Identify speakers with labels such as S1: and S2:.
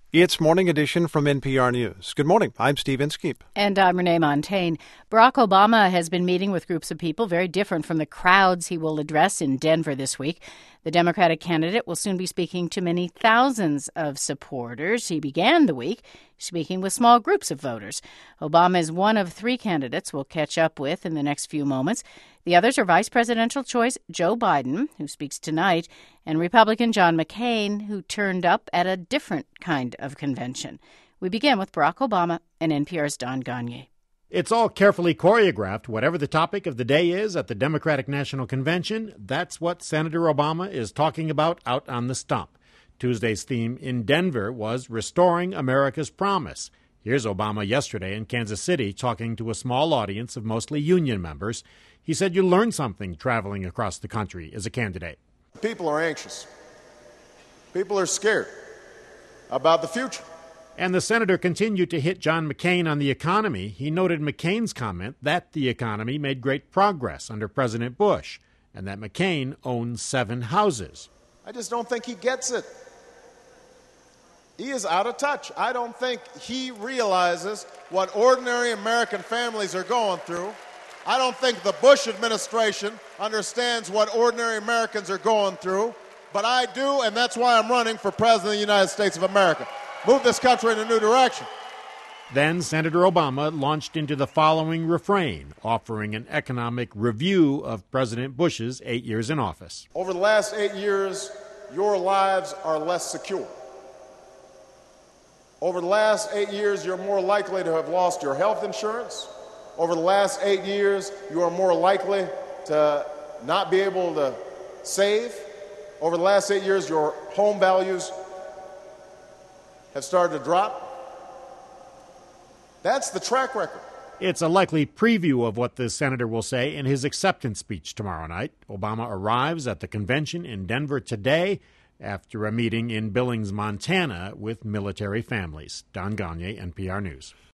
S1: It's Morning Edition from NPR News. Good morning. I'm Steve Inskeep.
S2: And I'm Renee Montagne. Barack Obama has been meeting with groups of people very different from the crowds he will address in Denver this week. The Democratic candidate will soon be speaking to many thousands of supporters. He began the week speaking with small groups of voters. Obama is one of three candidates we'll catch up with in the next few moments. The others are Vice Presidential choice Joe Biden, who speaks tonight, and Republican John McCain, who turned up at a different kind of convention. We begin with Barack Obama and NPR's Don Gonyea.
S3: It's all carefully choreographed. Whatever the topic of the day is at the Democratic National Convention, that's what Senator Obama is talking about out on the stump. Tuesday's theme in Denver was Restoring America's Promise. Here's Obama yesterday in Kansas City talking to a small audience of mostly union members. He said you learn something traveling across the country as a candidate.
S4: People are anxious. People are scared about the future.
S3: And the senator continued to hit John McCain on the economy. He noted McCain's comment that the economy made great progress under President Bush and that McCain owns 7 houses.
S4: I just don't think he gets it. He is out of touch. I don't think he realizes what ordinary American families are going through. I don't think the Bush administration understands what ordinary Americans are going through. But I do, and that's why I'm running for President of the United States of America. Move this country in a new direction.
S3: Then Senator Obama launched into the following refrain, offering an economic review of President Bush's 8 years in office.
S4: Over the last 8 years, your lives are less secure. Over the last 8 years, you're more likely to have lost your health insurance. Over the last 8 years, you are more likely to not be able to save. Over the last 8 years, your home values have started to drop. That's the track record.
S3: It's a likely preview of what the senator will say in his acceptance speech tomorrow night. Obama arrives at the convention in Denver today after a meeting in Billings, Montana with military families. Don Gonyea, NPR News.